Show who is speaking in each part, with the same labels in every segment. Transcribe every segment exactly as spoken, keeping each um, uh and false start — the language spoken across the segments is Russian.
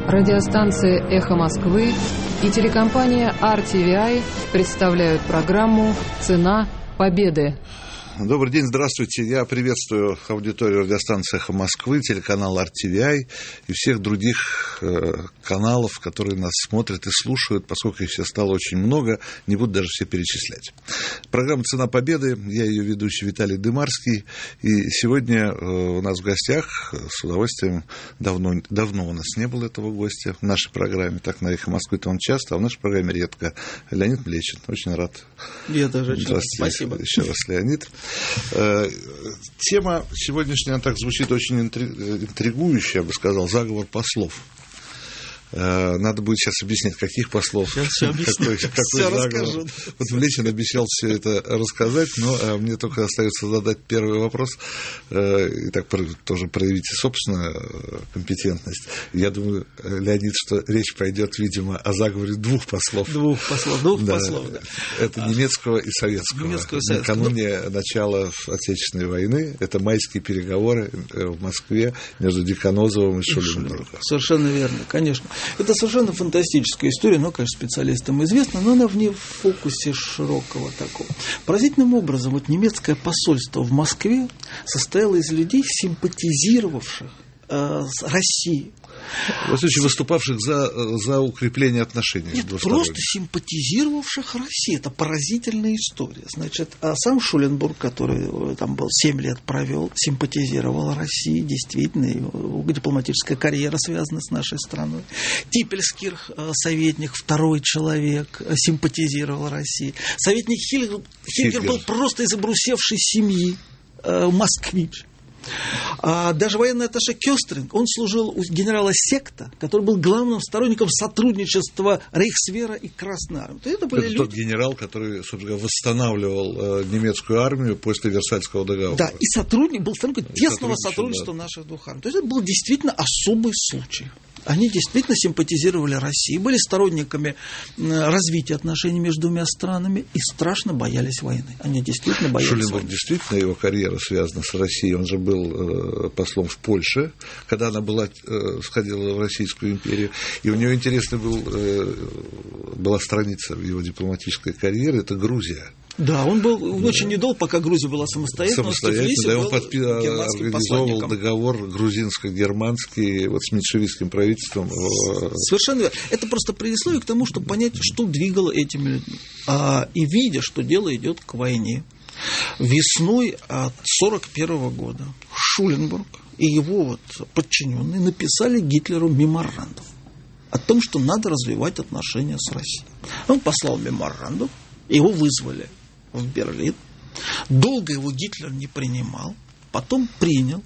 Speaker 1: Радиостанция «Эхо Москвы» и телекомпания ар ти ви ай представляют программу «Цена победы».
Speaker 2: Добрый день, здравствуйте. Я приветствую аудиторию радиостанции «Эхо Москвы», телеканал ар ти ви ай и всех других э, каналов, которые нас смотрят и слушают, поскольку их все стало очень много, не буду даже все перечислять. Программа «Цена победы», я ее ведущий Виталий Дымарский, и сегодня э, у нас в гостях, с удовольствием, давно, давно у нас не было этого гостя в нашей программе, так на «Эхо Москвы»-то он часто, а в нашей программе редко. Леонид Млечин, очень рад.
Speaker 3: Я тоже очень рад.
Speaker 2: Спасибо. Еще раз, Леонид. Тема сегодняшняя, она так звучит очень интригующе, я бы сказал, заговор послов. Надо будет сейчас объяснить, каких послов,
Speaker 3: сейчас все
Speaker 2: какой, какой заговор. Вот Млечин обещал все это рассказать, но мне только остается задать первый вопрос и так тоже проявить собственную компетентность. Я думаю, Леонид, что речь пойдет, видимо, о заговоре двух послов.
Speaker 3: Двух послов, двух
Speaker 2: да,
Speaker 3: послов, да.
Speaker 2: Это немецкого и советского.
Speaker 3: Немецкого и советского.
Speaker 2: Накануне ну... начала Отечественной войны, это майские переговоры в Москве между Деканозовым и Шуленбургом.
Speaker 3: Совершенно верно, конечно. Это совершенно фантастическая история, но, конечно, специалистам известна, но она вне фокусе широкого такого. Поразительным образом, вот немецкое посольство в Москве состояло из людей, симпатизировавших э, с Россией.
Speaker 2: В случае выступавших за, за укрепление отношений.
Speaker 3: Нет, просто симпатизировавших России. Это поразительная история. Значит, а сам Шуленбург, который там был семь лет провел, симпатизировал России, действительно, его дипломатическая карьера связана с нашей страной. Типельскирх, советник, второй человек, симпатизировал России. Советник Хильгер, Хильгер был просто из обрусевшей семьи, москвич. А даже военный атташе Кёстринг, он служил у генерала Секта, который был главным сторонником сотрудничества Рейхсвера и Красной Армии. Это, были
Speaker 2: это
Speaker 3: люди...
Speaker 2: тот генерал, который, собственно, восстанавливал э, немецкую армию после Версальского договора.
Speaker 3: Да, и сотрудник был сторонником тесного сотрудничества
Speaker 2: да.
Speaker 3: наших двух армий. То есть это был действительно особый случай. Они действительно симпатизировали России, были сторонниками развития отношений между двумя странами и страшно боялись войны. Они действительно боялись
Speaker 2: Шуленбург,
Speaker 3: войны.
Speaker 2: Действительно, его карьера связана с Россией. Он же был э, послом в Польше, когда она была, э, сходила в Российскую империю. И у него интересная был, э, была страница в его дипломатической карьере, это Грузия.
Speaker 3: Да, он был да. очень недолго, пока Грузия была самостоятельной.
Speaker 2: Самостоятельно, да, он подпи... организовал договор грузинско-германский вот, с меньшевистским правительством.
Speaker 3: Совершенно верно. Это просто предисловие к тому, чтобы понять, что двигало этими людьми. А, и видя, что дело идет к войне, весной от сорок первого года Шуленбург и его вот подчиненные написали Гитлеру меморандум о том, что надо развивать отношения с Россией. Он послал меморандум, его вызвали в Берлин. Долго его Гитлер не принимал, потом принял.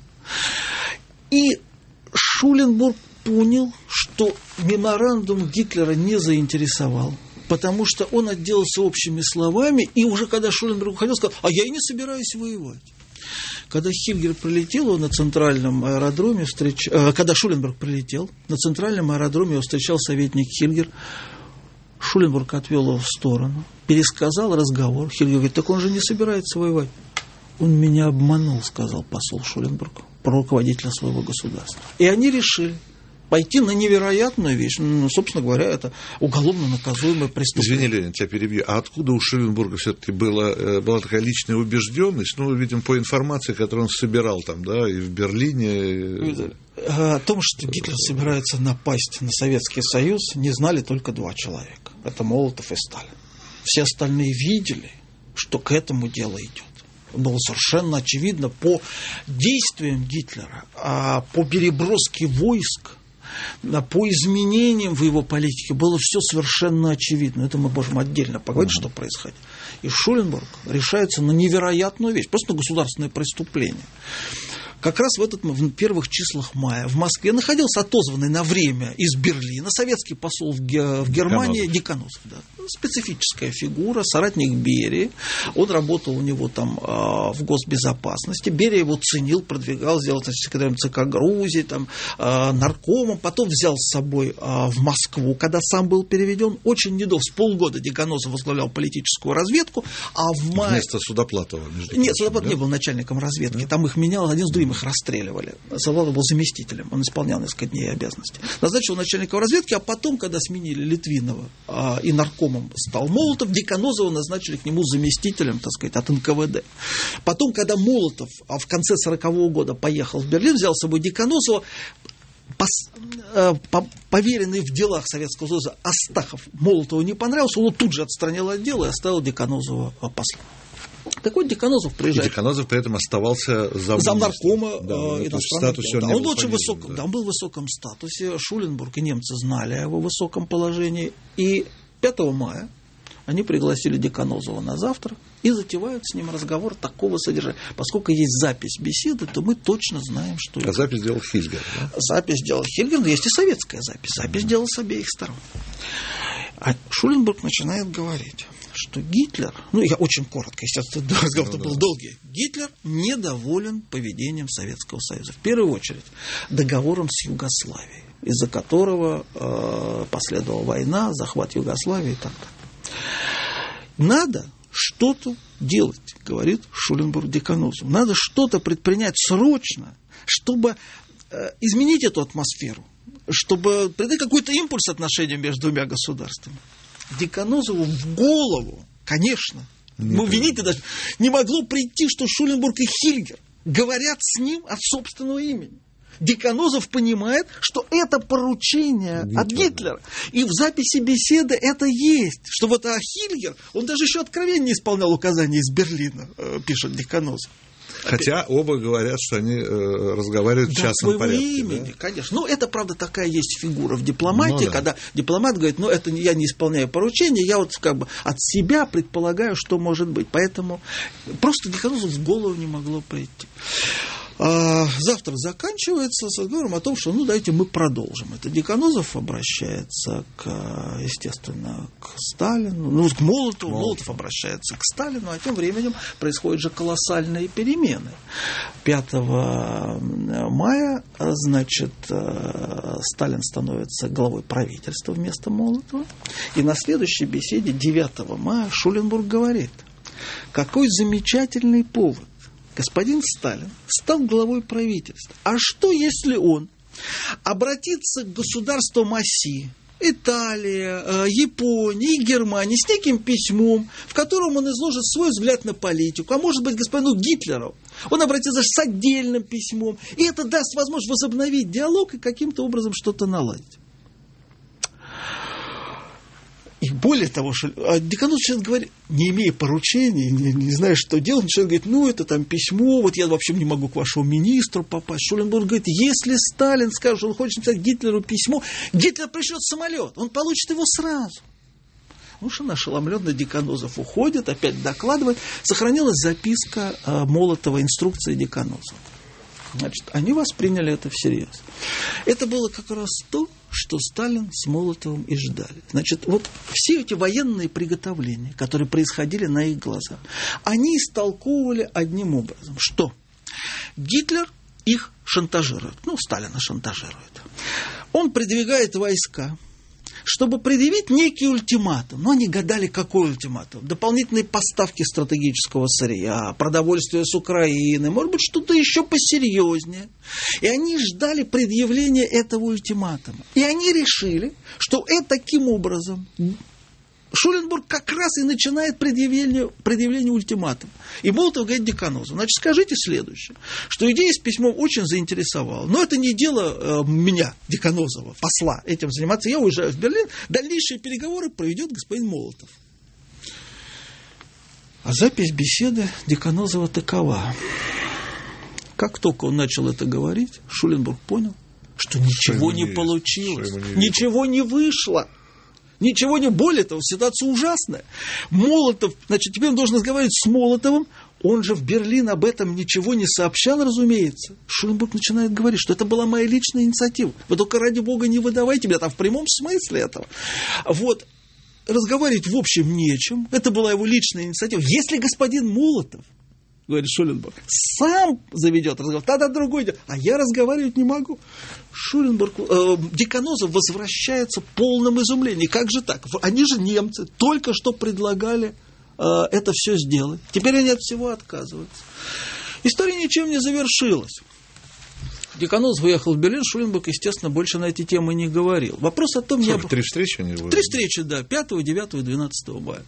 Speaker 3: И Шуленбург понял, что меморандум Гитлера не заинтересовал, потому что он отделался общими словами, и уже когда Шуленбург уходил, сказал: а я и не собираюсь воевать. Когда Хильгер прилетел, он на центральном аэродроме встреч... когда Шуленбург прилетел, на центральном аэродроме его встречал советник Хильгер. Шуленбург отвел его в сторону, пересказал разговор. Хильгер говорит: так он же не собирается воевать. Он меня обманул, сказал посол Шуленбург, про руководителя своего государства. И они решили пойти на невероятную вещь. Ну, собственно говоря, это уголовно наказуемое преступление.
Speaker 2: Извини, Ленин, тебя перебью. А откуда у Шуленбурга все-таки была, была такая личная убежденность? Ну, видим, по информации, которую он собирал там, да, и в Берлине.
Speaker 3: О том, что Гитлер собирается напасть на Советский Союз, не знали только два человека. Это Молотов и Сталин. Все остальные видели, что к этому дело идет. Было совершенно очевидно по действиям Гитлера, по переброске войск, по изменениям в его политике было все совершенно очевидно. Это мы можем отдельно поговорить, mm-hmm. что происходит. И Шуленбург решается на невероятную вещь, просто на государственное преступление. Как раз в, этот, в первых числах мая в Москве находился отозванный на время из Берлина советский посол в, в Германии Деканозов. Да. Специфическая фигура, соратник Берии. Он работал у него там э, в госбезопасности. Берия его ценил, продвигал, сделал значит, секретарем ЦК Грузии, там, э, наркомом. Потом взял с собой э, в Москву, когда сам был переведен. Очень недолго, с полгода Деканозов возглавлял политическую разведку. А в мае...
Speaker 2: Вместо Судоплатова.
Speaker 3: Нет, Судоплатов да? не был начальником разведки. Да? Там их менял один с другим. ним их расстреливали. Завалов был заместителем, он исполнял несколько дней обязанности. Назначил начальником разведки, а потом, когда сменили Литвинова а, и наркомом стал Молотов, Деканозова назначили к нему заместителем, так сказать, от эн ка вэ дэ. Потом, когда Молотов а в конце сорокового года поехал в Берлин, взял с собой Деканозова, Пос, э, по, поверенный в делах Советского Союза Астахов Молотову не понравился, он тут же отстранил от дела и оставил Деканозова послом. Так вот, Деканозов приезжает.
Speaker 2: И Деканозов при этом оставался зам...
Speaker 3: замнаркома
Speaker 2: да,
Speaker 3: э, иностранного.
Speaker 2: Он,
Speaker 3: да, он, был очень высок,
Speaker 2: да.
Speaker 3: Да, он был в высоком статусе. Шуленбург и немцы знали о его высоком положении. И пятого мая они пригласили Деканозова на завтрак и затевают с ним разговор такого содержания. Поскольку есть запись беседы, то мы точно знаем, что...
Speaker 2: А
Speaker 3: это.
Speaker 2: запись сделал Хильгер, да?
Speaker 3: Запись сделал Хильгер, но есть и советская запись. Запись mm-hmm. делал с обеих сторон. А Шуленбург начинает говорить, что Гитлер... Ну, я очень коротко, естественно, разговор ну, был да. долгий. Гитлер недоволен поведением Советского Союза. В первую очередь, договором с Югославией, из-за которого э, последовала война, захват Югославии и так далее. Надо что-то делать, говорит Шуленбург Деканозову. Надо что-то предпринять срочно, чтобы э, изменить эту атмосферу, чтобы придать какой-то импульс отношениям между двумя государствами. Деканозову в голову, конечно, мы видите, даже не могло прийти, что Шуленбург и Хильгер говорят с ним от собственного имени. Деканозов понимает, что это поручение Гитлер. От Гитлера. И в записи беседы это есть. Что вот а Хильгер, он даже еще откровенно не исполнял указания из Берлина, пишет Деканозов.
Speaker 2: Хотя Опять. оба говорят, что они э, разговаривают да, в частном порядке.
Speaker 3: Имени, да? Конечно. Ну, это, правда, такая есть фигура в дипломатии, ну, да. когда дипломат говорит, ну, это я не исполняю поручения, я вот как бы от себя предполагаю, что может быть. Поэтому просто Деканозову в голову не могло прийти. А завтрак заканчивается с разговором о том, что ну давайте мы продолжим. Это Деканозов обращается, к, естественно, к Сталину, ну, к Молотову, Молотов. Молотов обращается к Сталину, а тем временем происходят же колоссальные перемены. пятого мая, значит, Сталин становится главой правительства вместо Молотова, и на следующей беседе девятого мая Шуленбург говорит, какой замечательный повод. Господин Сталин стал главой правительства. А что, если он обратится к государствам оси, Италия, Япония и Германия, с неким письмом, в котором он изложит свой взгляд на политику, а может быть, господину Гитлеру, он обратится с отдельным письмом, и это даст возможность возобновить диалог и каким-то образом что-то наладить. И более того, что Деканозов сейчас говорит, не имея поручений, не, не зная, что делать, начинает говорить, ну, это там письмо, вот я вообще не могу к вашему министру попасть. Шуленбург говорит, если Сталин скажет, что он хочет написать Гитлеру письмо, Гитлер пришлет самолет, он получит его сразу. Ну, что ошеломленный Деканозов уходит, опять докладывает. Сохранилась записка э, Молотова, инструкции Деканозова. Значит, они восприняли это всерьез. Это было как раз то, что Сталин с Молотовым и ждали. Значит, вот все эти военные приготовления, которые происходили на их глазах, они истолковывали одним образом, что Гитлер их шантажирует, ну, Сталина шантажирует. Он придвигает войска, чтобы предъявить некий ультиматум. Но они гадали, какой ультиматум. Дополнительные поставки стратегического сырья, продовольствия с Украины, может быть, что-то еще посерьезнее. И они ждали предъявления этого ультиматума. И они решили, что это таким образом Шуленбург как раз и начинает предъявление, предъявление ультиматума. И Молотов говорит Деканозову, значит, скажите следующее, что идея с письмом очень заинтересовала. Но это не дело э, меня, Деканозова, посла, этим заниматься. Я уезжаю в Берлин, дальнейшие переговоры проведет господин Молотов. А запись беседы Деканозова такова. Как только он начал это говорить, Шуленбург понял, что ничего не, не получилось, не ничего не вышло. Ничего не более того, ситуация ужасная. Молотов, значит, теперь он должен разговаривать с Молотовым, он же в Берлин об этом ничего не сообщал, разумеется. Шуленбург начинает говорить, что это была моя личная инициатива. Вы только ради бога не выдавайте меня там в прямом смысле этого. Вот, разговаривать в общем не о чем. Это была его личная инициатива. Если господин Молотов, говорит Шуленбург, сам заведет разговор, тогда другой идет. А я разговаривать не могу. Шуленбург, э, Деканозов возвращается в полном изумлении. Как же так? Они же немцы, только что предлагали э, это все сделать. Теперь они от всего отказываются. История ничем не завершилась. Деканозов уехал в Берлин, Шуленбург, естественно, больше на эти темы не говорил. Вопрос о том...
Speaker 2: Сколько,
Speaker 3: не...
Speaker 2: Три встречи у него?
Speaker 3: Три встречи, да, пятого, девятого и двенадцатого мая.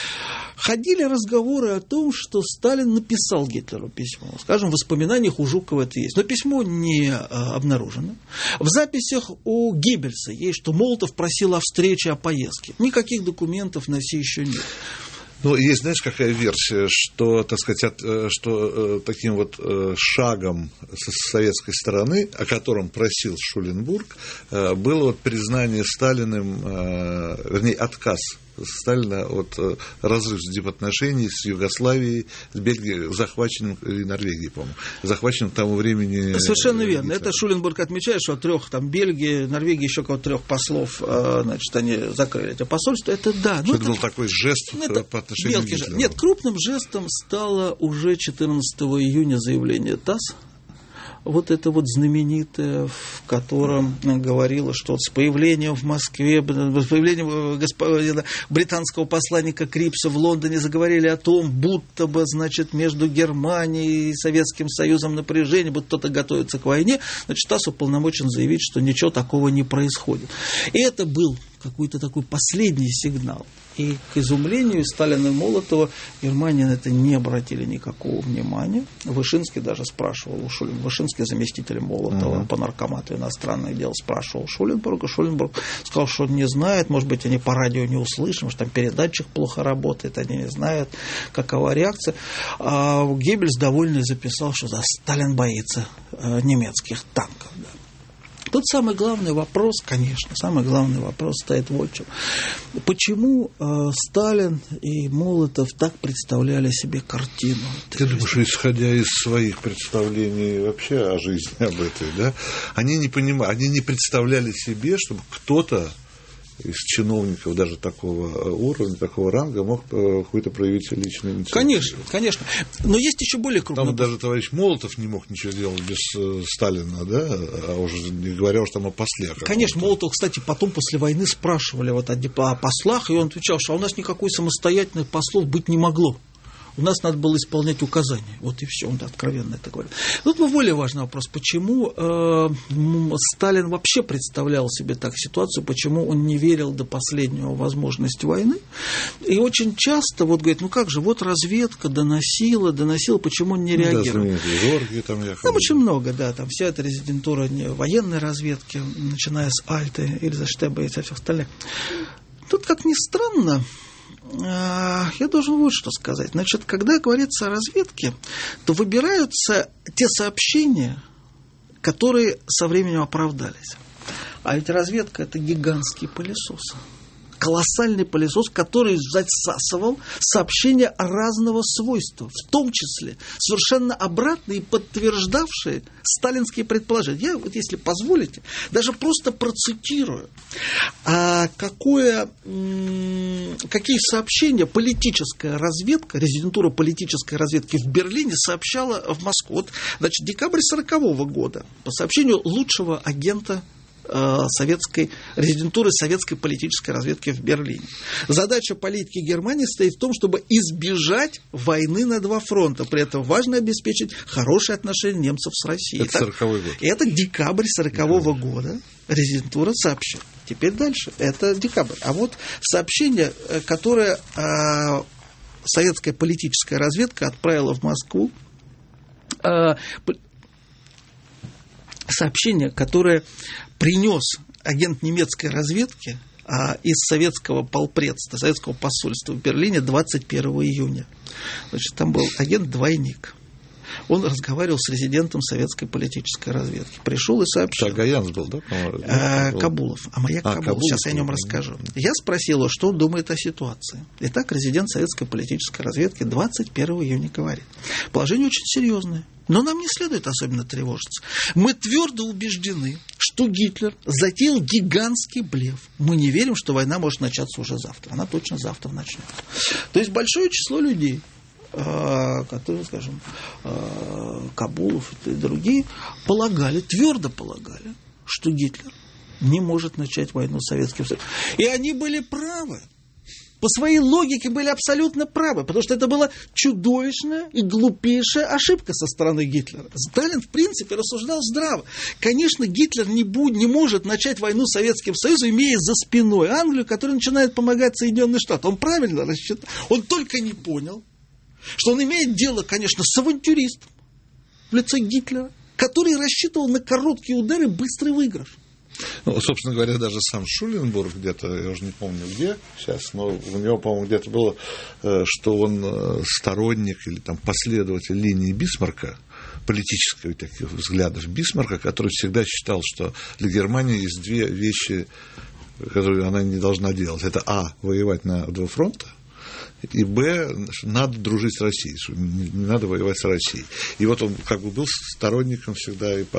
Speaker 3: Ходили разговоры о том, что Сталин написал Гитлеру письмо. Скажем, в воспоминаниях у Жукова это есть. Но письмо не а, обнаружено. В записях у Геббельса есть, что Молотов просил о встрече, о поездке. Никаких документов на все еще нет.
Speaker 2: Ну, есть, знаешь, какая версия, что, так сказать, от, что э, таким вот э, шагом со советской стороны, о котором просил Шуленбург, э, было вот признание Сталиным, э, вернее, отказ Сталина от э, разрыва дипотношений с Югославией, с Бельгией, захваченным, и Норвегией, по-моему, захваченным к тому времени.
Speaker 3: Совершенно верно. Это Шуленбург отмечает, что от трех, там, Бельгии, Норвегии, еще кого-то трех послов, э, значит, они закрыли эти посольства. Это да.
Speaker 2: Что ну, это был такой жест это по отношению к Гитлеру.
Speaker 3: Нет, крупным жестом стало уже четырнадцатого июня заявление ТАСС. Вот это вот знаменитое, в котором говорилось, что вот с появлением в Москве, с появлением господина, британского посланника Крипса в Лондоне заговорили о том, будто бы, значит, между Германией и Советским Союзом напряжение, будто кто-то готовится к войне, значит, ТАСС уполномочен заявить, что ничего такого не происходит. И это был какой-то такой последний сигнал. И к изумлению Сталина и Молотова Германия на это не обратили никакого внимания. Вышинский даже спрашивал у Шуленбурга, Вышинский заместитель Молотова uh-huh. по наркомату иностранных дел спрашивал Шуленбурга. Шуленбург сказал, что он не знает, может быть, они по радио не услышим, что там передатчик плохо работает, они не знают, какова реакция. А Геббельс довольный записал, что да, Сталин боится э, немецких танков. Да. Тут самый главный вопрос, конечно, самый главный вопрос стоит вот в чем. Почему э, Сталин и Молотов так представляли себе картину?
Speaker 2: Ты думаешь, исходя из своих представлений вообще о жизни об этой, да, они не понимали, они не представляли себе, чтобы кто-то из чиновников даже такого уровня, такого ранга мог какой-то проявить личную инициативу.
Speaker 3: Конечно, конечно. Но есть еще более крупный...
Speaker 2: Там даже товарищ Молотов не мог ничего делать без Сталина, да, а уже не говоря уж там о послах.
Speaker 3: Конечно, Молотов, кстати, потом после войны спрашивали вот о послах, и он отвечал, что у нас никакой самостоятельных послов быть не могло. У нас надо было исполнять указания. Вот и все, он откровенно это говорит. Тут более важный вопрос, почему э, Сталин вообще представлял себе так ситуацию, почему он не верил до последнего в возможность войны. И очень часто вот говорит, ну как же, вот разведка доносила, доносила, почему он не реагировал. Да,
Speaker 2: Зорги, там, я
Speaker 3: там очень много, да, там вся эта резидентура военной разведки, начиная с Альты, Эльзаштеба и всех остальных. Тут, как ни странно, я должен вот что сказать. Значит, когда говорится о разведке, то выбираются те сообщения, которые со временем оправдались. А ведь разведка – это гигантский пылесос. Колоссальный пылесос, который засасывал сообщения разного свойства, в том числе совершенно обратные и подтверждавшие сталинские предположения. Я, вот, если позволите, даже просто процитирую, а какое, какие сообщения политическая разведка, резидентура политической разведки в Берлине сообщала в Москву. Вот, значит, декабрь сорокового года, по сообщению лучшего агента советской резидентуры советской политической разведки в Берлине. Задача политики Германии стоит в том, чтобы избежать войны на два фронта. При этом важно обеспечить хорошие отношения немцев с Россией.
Speaker 2: Это сороковой год.
Speaker 3: Это декабрь сорокового года. Резидентура сообщила. Теперь дальше. Это декабрь. А вот сообщение, которое э, советская политическая разведка отправила в Москву, э, сообщение, которое принес агент немецкой разведки а, из советского полпредства, советского посольства в Берлине двадцать первого июня. Значит, там был агент-двойник. Он разговаривал с резидентом советской политической разведки. Пришел и сообщил.
Speaker 2: Шагаянц был, да?
Speaker 3: А, Кабулов. А Маяк а, Кабулов. Кабулов. Сейчас я о нем расскажу. Я спросил, что он думает о ситуации. Итак, резидент советской политической разведки двадцать первого июня говорит. Положение очень серьезное. Но нам не следует особенно тревожиться. Мы твердо убеждены, что Гитлер затеял гигантский блеф. Мы не верим, что война может начаться уже завтра. Она точно завтра начнется. То есть большое число людей, которые, скажем, Кабулов и другие, полагали, твердо полагали, что Гитлер не может начать войну с Советским Союзом. И они были правы. по своей логике были абсолютно правы, потому что это была чудовищная и глупейшая ошибка со стороны Гитлера. Сталин, в принципе, рассуждал здраво. Конечно, Гитлер не, будет, не может начать войну с Советским Союзом, имея за спиной Англию, которая начинает помогать Соединенным Штатам. Он правильно рассчитал. Он только не понял, что он имеет дело, конечно, с авантюристом в лице Гитлера, который рассчитывал на короткие удары, быстрый выигрыш.
Speaker 2: Ну, собственно говоря, даже сам Шуленбург где-то, я уже не помню где сейчас, но у него, по-моему, где-то было, что он сторонник или там последователь линии Бисмарка, политических таких взглядов Бисмарка, который всегда считал, что для Германии есть две вещи, которые она не должна делать. Это а. воевать на два фронта, и б. надо дружить с Россией, не надо воевать с Россией. И вот он как бы был сторонником всегда и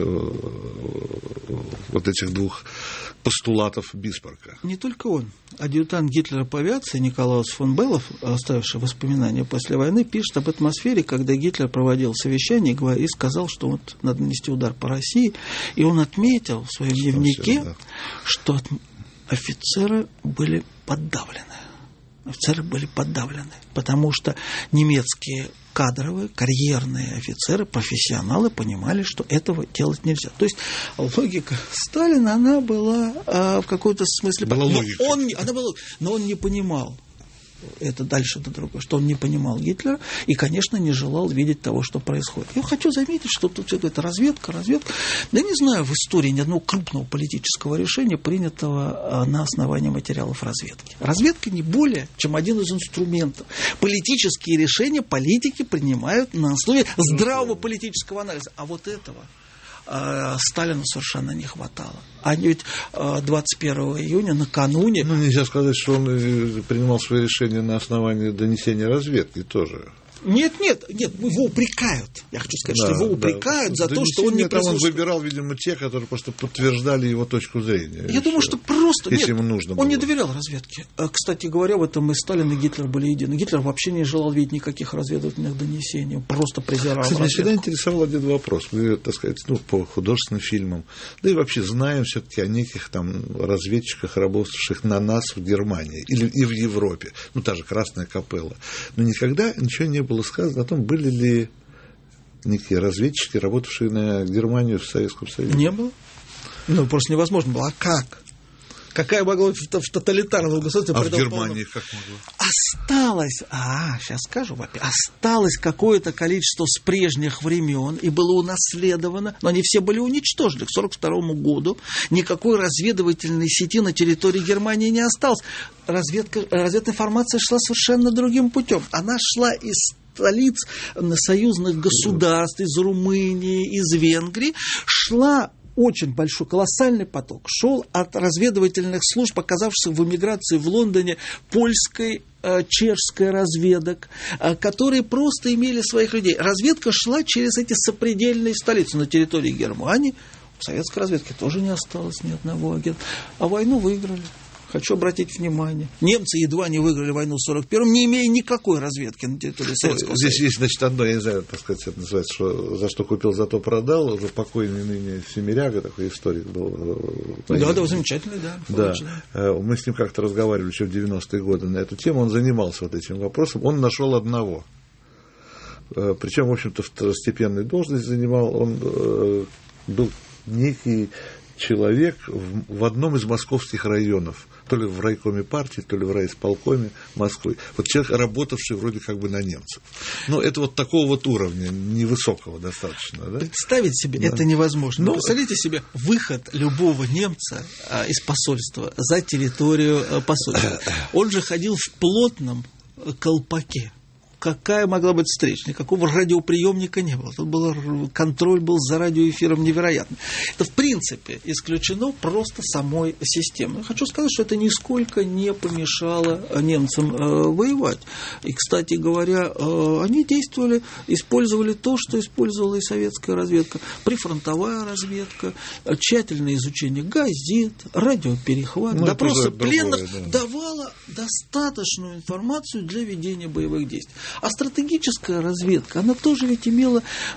Speaker 2: последовал вот этих двух постулатов Бисмарка.
Speaker 3: Не только он. Адъютант Гитлера по авиации Николаус фон Беллов, оставивший воспоминания после войны, пишет об атмосфере, когда Гитлер проводил совещание и сказал, что вот надо нанести удар по России. И он отметил в своем дневнике, все, да. что офицеры были подавлены. Офицеры были подавлены, потому что немецкие кадровые, карьерные офицеры, профессионалы понимали, что этого делать нельзя. То есть логика Сталина, она была а, в каком-то смысле...
Speaker 2: Была
Speaker 3: но
Speaker 2: логика.
Speaker 3: Он, она была, но он не понимал. Это дальше до другого, что он не понимал Гитлера и, конечно, не желал видеть того, что происходит. Я хочу заметить, что тут все это разведка, разведка. Да не знаю в истории ни одного крупного политического решения, принятого на основании материалов разведки. Разведка не более, чем один из инструментов. Политические решения политики принимают на основе здравого политического анализа. А вот этого Сталину совершенно не хватало. А ведь двадцать первого июня, накануне...
Speaker 2: Ну, нельзя сказать, что он принимал свои решения на основании донесения разведки тоже.
Speaker 3: Нет, нет, нет, его упрекают. Я хочу сказать, да, что его упрекают да. за то, что он не прислушался.
Speaker 2: Он выбирал, видимо, те, которые просто подтверждали его точку зрения.
Speaker 3: Я думаю, что просто...
Speaker 2: Если
Speaker 3: нет,
Speaker 2: ему нужно
Speaker 3: он
Speaker 2: было.
Speaker 3: не доверял разведке. Кстати говоря, в этом и Сталин, и Гитлер были едины. Гитлер вообще не желал видеть никаких разведывательных донесений. Он просто презирал
Speaker 2: Кстати,
Speaker 3: разведку.
Speaker 2: Меня всегда интересовал один вопрос. Мы, так сказать, ну, по художественным фильмам, да и вообще знаем все-таки о неких там разведчиках, работавших на нас в Германии или и в Европе. Ну, та же Красная Капелла. Но никогда ничего не было сказано о том, были ли некие разведчики, работавшие на Германию в Советском Союзе.
Speaker 3: Не было. Ну, просто невозможно было. А как? Какая могла в, в тоталитарном государстве...
Speaker 2: А в Германии как могло?
Speaker 3: Осталось, а, сейчас скажу, осталось какое-то количество с прежних времен и было унаследовано, но они все были уничтожены. К сорок второму году никакой разведывательной сети на территории Германии не осталось. Разведка, разведная информация шла совершенно другим путем. Она шла из столиц союзных государств, из Румынии, из Венгрии, шла очень большой, колоссальный поток шел от разведывательных служб, оказавшихся в эмиграции в Лондоне, польской, чешской разведок, которые просто имели своих людей. Разведка шла через эти сопредельные столицы на территории Германии. В советской разведке тоже не осталось ни одного агента. А войну выиграли. Хочу обратить внимание. Немцы едва не выиграли войну в сорок первом, не имея никакой разведки на территории Советского Союза.
Speaker 2: Здесь есть, значит, одно, я не знаю, так сказать, это называется, что за что купил, за то продал. Уже покойный ныне Семеряга, такой историк был.
Speaker 3: Да, да, замечательный, да.
Speaker 2: Да. Мы с ним как-то разговаривали еще в девяностые годы на эту тему. Он занимался вот этим вопросом. Он нашел одного. Причем, в общем-то, второстепенную должность занимал. Он был некий человек в одном из московских районов, то ли в райкоме партии, то ли в райисполкоме Москвы. Вот человек, работавший вроде как бы на немцев. Но это вот такого вот уровня, невысокого достаточно. Да?
Speaker 3: Представить себе да. это невозможно. Но... Представляете себе выход любого немца а, из посольства за территорию а, посольства. Он же ходил в плотном колпаке. Какая могла быть встреча? Никакого радиоприемника не было. Тут был, контроль был за радиоэфиром невероятный. Это, в принципе, исключено просто самой системой. Я хочу сказать, что это нисколько не помешало немцам э, воевать. И, кстати говоря, э, они действовали, использовали то, что использовала и советская разведка. Прифронтовая разведка, тщательное изучение газет, радиоперехват, ну, допросы пленных да. давало достаточную информацию для ведения боевых действий. А стратегическая разведка, она тоже ведь имела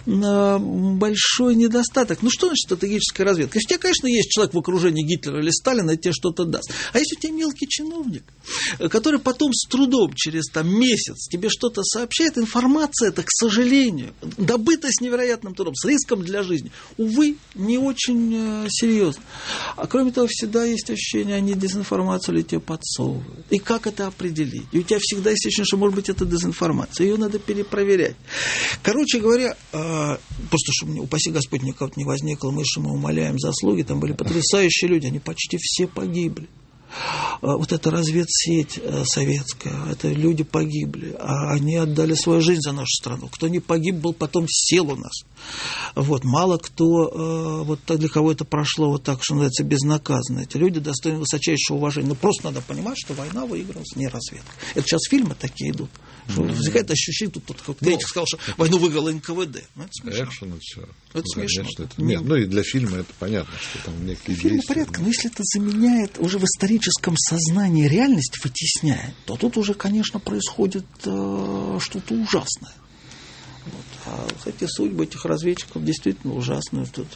Speaker 3: большой недостаток. Ну, что значит стратегическая разведка? Если у тебя, конечно, есть человек в окружении Гитлера или Сталина, это тебе что-то даст. А если у тебя мелкий чиновник, который потом с трудом через там, месяц тебе что-то сообщает, информация это, к сожалению, добыта с невероятным трудом, с риском для жизни, увы, не очень э, серьезно. А кроме того, всегда есть ощущение, они дезинформацию ли тебе подсовывают. И как это определить? И у тебя всегда есть ощущение, что, может быть, это дезинформация. Ее надо перепроверять. Короче говоря, э, просто, чтобы, упаси Господь, никого не возникло, мы, что мы умаляем заслуги, там были потрясающие люди, они почти все погибли. Вот эта разведсеть советская, это люди погибли, а они отдали свою жизнь за нашу страну. Кто не погиб, был потом сел у нас. Вот. Мало кто, вот для кого это прошло вот так, что называется, безнаказанно. Эти люди достойны высочайшего уважения. Но просто надо понимать, что война выигралась не разведка. Это сейчас фильмы такие идут. Mm-hmm. Возникает ощущение, тут, тут как Кречик сказал, что войну выиграла эн ка вэ дэ. Ну, это смешно.
Speaker 2: Экшен, это все.
Speaker 3: Это
Speaker 2: ну,
Speaker 3: смешно.
Speaker 2: Конечно, это... Нет, ну и для фильма это понятно, что там некие
Speaker 3: фильм
Speaker 2: действия.
Speaker 3: Порядка, но если это заменяет уже в историческом сознании реальность, вытесняет, то тут уже, конечно, происходит э, что-то ужасное. Вот. А эти судьбы этих разведчиков действительно ужасные. Тут,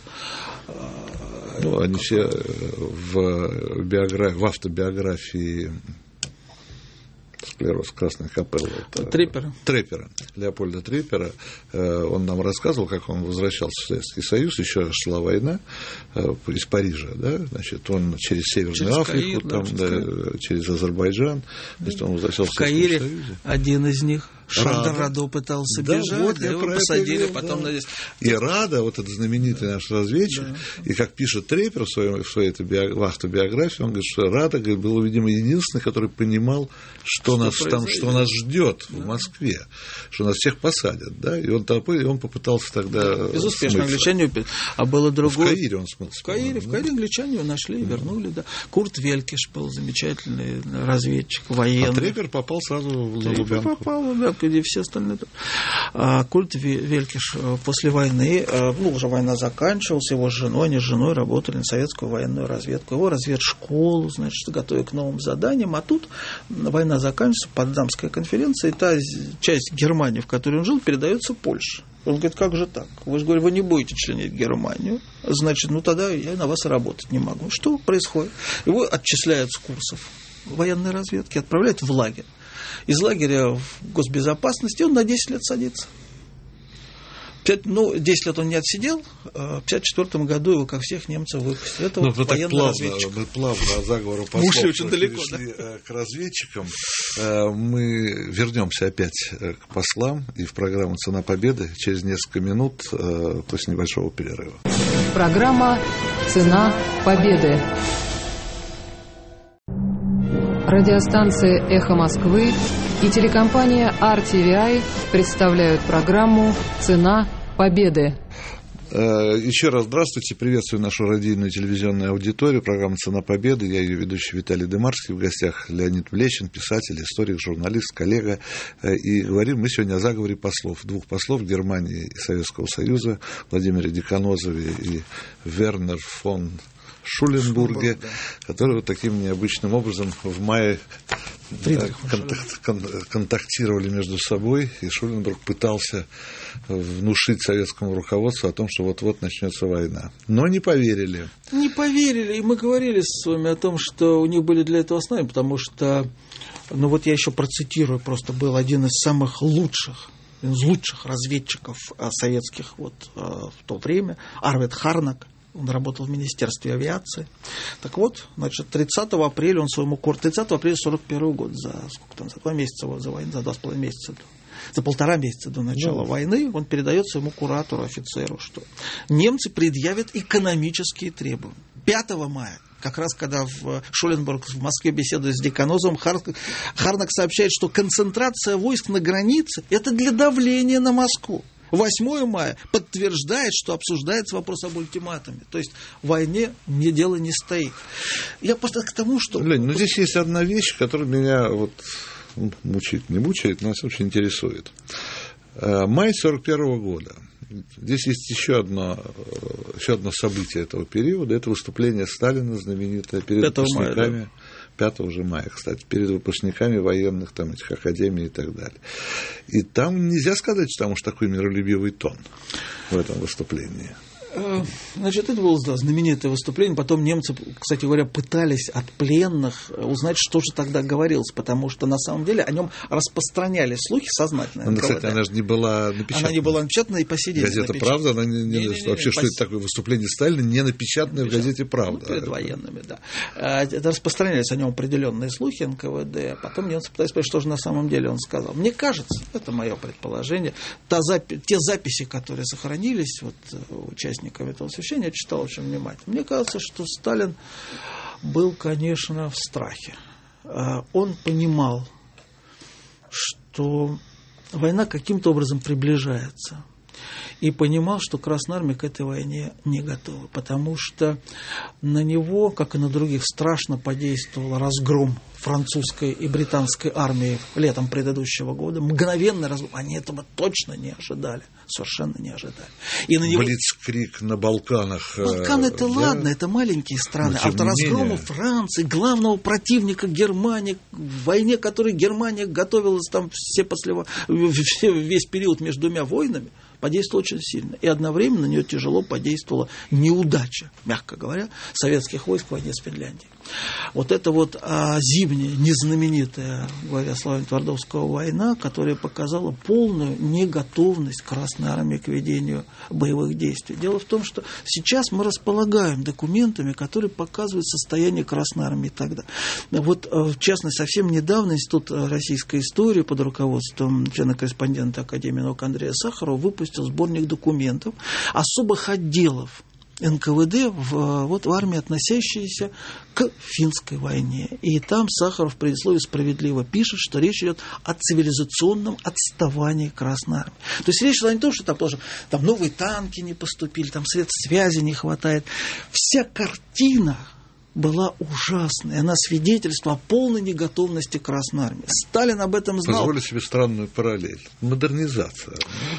Speaker 3: э,
Speaker 2: ну, они все в, биограф... в автобиографии «Склероз Красной Капеллы».
Speaker 3: Трепера.
Speaker 2: Трепера. Леопольда Трепера. Он нам рассказывал, как он возвращался в Советский Союз, еще шла война из Парижа, да, значит, он через Северную через Африку, Каир, там, да, через, да, через Азербайджан, значит, он возвращался в Советский Союз. В Каире
Speaker 3: один из них, Шардарадо, пытался
Speaker 2: да,
Speaker 3: бежать,
Speaker 2: вот,
Speaker 3: его посадили, говорил, потом... Да.
Speaker 2: И Рада, вот этот знаменитый наш разведчик, да. И как пишет Трепер в своей, в своей в автобиографии, он говорит, что Рада, говорит, был, видимо, единственный, который понимал, что, что, нас, там, что нас ждет, да, в Москве, что нас всех посадят, да, и он, и он попытался тогда...
Speaker 3: Безуспешно, англичане, а было другое...
Speaker 2: В Каире он смылся.
Speaker 3: В Каире, в Каире англичане его нашли и вернули, да. Курт Велькиш был замечательный разведчик, военный.
Speaker 2: А Трепер попал сразу в Лубянку.
Speaker 3: Попал, да, где все остальные. А Курт Велькиш после войны, ну, уже война заканчивалась, его с женой, они с женой работали на советскую военную разведку, его разведшколу, значит, готовя к новым заданиям, а тут война заканчивается, Потсдамская конференция, и та часть Германии, в которой он жил, передается Польше. Он говорит, как же так? Вы же, говорите, вы не будете членить Германию, значит, ну тогда я на вас работать не могу. Что происходит? Его отчисляют с курсов военной разведки, отправляют в лагерь. Из лагеря в госбезопасности он на десять лет садится. пять, ну, десять лет он не отсидел, а в пятьдесят четвёртом году его, как всех немцев, выпустили. Это
Speaker 2: ну,
Speaker 3: вот военный
Speaker 2: плавно,
Speaker 3: разведчик.
Speaker 2: Мы плавно от заговора послов
Speaker 3: ушли очень далеко,
Speaker 2: перешли
Speaker 3: да?
Speaker 2: к разведчикам. Мы вернемся опять к послам и в программу «Цена победы» через несколько минут после небольшого перерыва.
Speaker 1: Программа «Цена победы». Радиостанция «Эхо Москвы» и телекомпания ар ти ви ай представляют программу «Цена победы».
Speaker 2: Еще раз здравствуйте, приветствую нашу радийную и телевизионную аудиторию. Программа «Цена победы». Я ее ведущий Виталий Дымарский. В гостях Леонид Млечин, писатель, историк, журналист, коллега. И говорим мы сегодня о заговоре послов. Двух послов Германии и Советского Союза, Владимире Деканозове и Вернер фон Шуленбурге, Шумбург, да. Которые вот таким необычным образом в мае контакт, контактировали между собой, и Шуленбург пытался внушить советскому руководству о том, что вот-вот начнется война. Но не поверили.
Speaker 3: Не поверили, и мы говорили с вами о том, что у них были для этого основания, потому что, ну вот я еще процитирую, просто был один из самых лучших, один из лучших разведчиков советских вот в то время, Арвед Харнак. Он работал в Министерстве авиации. Так вот, значит, тридцатого апреля он своему курсу, тридцатого апреля сорок первого года, за сколько там, за два месяца за войну, за два с половиной месяца, за полтора месяца до начала да. войны, он передает своему куратору, офицеру, что немцы предъявят экономические требования. пятого мая, как раз когда в Шуленбург в Москве беседует с Деканозовым, Харнак сообщает, что концентрация войск на границе – это для давления на Москву. восьмого мая подтверждает, что обсуждается вопрос об ультиматуме. То есть в войне мне дело не стоит. Я просто к тому, что...
Speaker 2: Лень, но здесь есть одна вещь, которая меня вот мучает, не мучает, нас очень интересует. Май сорок первого года. Здесь есть еще одно, еще одно событие этого периода. Это выступление Сталина знаменитое перед выпускниками. пятого уже мая, кстати, перед выпускниками военных там, этих академий и так далее. И там нельзя сказать, что там уж такой миролюбивый тон в этом выступлении.
Speaker 3: Значит, это было, да, знаменитое выступление. Потом немцы, кстати говоря, пытались от пленных узнать, что же тогда говорилось, потому что на самом деле о нем распространялись слухи сознательно.
Speaker 2: Она, кстати, она же не была напечатана.
Speaker 3: Она не была напечатана и по сей день
Speaker 2: Газета «Правда», она не, не, не, не, вообще, не, что не, это такое выступление Сталина, не напечатанное в газете «Правда».
Speaker 3: Ну, перед военными, да. Это распространялись о нем определенные слухи эн ка вэ дэ. Потом немцы пытались понять, что же на самом деле он сказал. Мне кажется, это мое предположение, та запи- те записи, которые сохранились, вот, участников этого совещания, я читал очень внимательно. Мне кажется, что Сталин был, конечно, в страхе. Он понимал, что война каким-то образом приближается. И понимал, что Красная Армия к этой войне не готова. Потому что на него, как и на других, страшно подействовал разгром французской и британской армии летом предыдущего года. Мгновенный разгром. Они этого точно не ожидали. Совершенно не ожидали. И на него...
Speaker 2: Блицкриг на Балканах.
Speaker 3: Балканы это да? ладно, это маленькие страны. А от разгрома Франции, главного противника Германии, в войне, которой Германия готовилась там все после... весь период между двумя войнами, подействовала очень сильно. И одновременно на нее тяжело подействовала неудача, мягко говоря, советских войск в войне с Финляндией. Вот это вот а, зимняя, незнаменитая, говоря словами Твардовского, война, которая показала полную неготовность Красной Армии к ведению боевых действий. Дело в том, что сейчас мы располагаем документами, которые показывают состояние Красной Армии тогда. Вот, в частности, совсем недавно Институт российской истории под руководством члена-корреспондента Академии наук Андрея Сахарова выпустил сборник документов особых отделов эн ка вэ дэ в, вот, в армии, относящиеся к финской войне. И там Сахаров в предисловии справедливо пишет, что речь идет о цивилизационном отставании Красной Армии. То есть речь идет не о том, что там тоже там новые танки не поступили, там средств связи не хватает. Вся картина была ужасная. Она свидетельствовала о полной неготовности Красной Армии. Сталин об этом знал.
Speaker 2: Позволю себе странную параллель. Модернизация.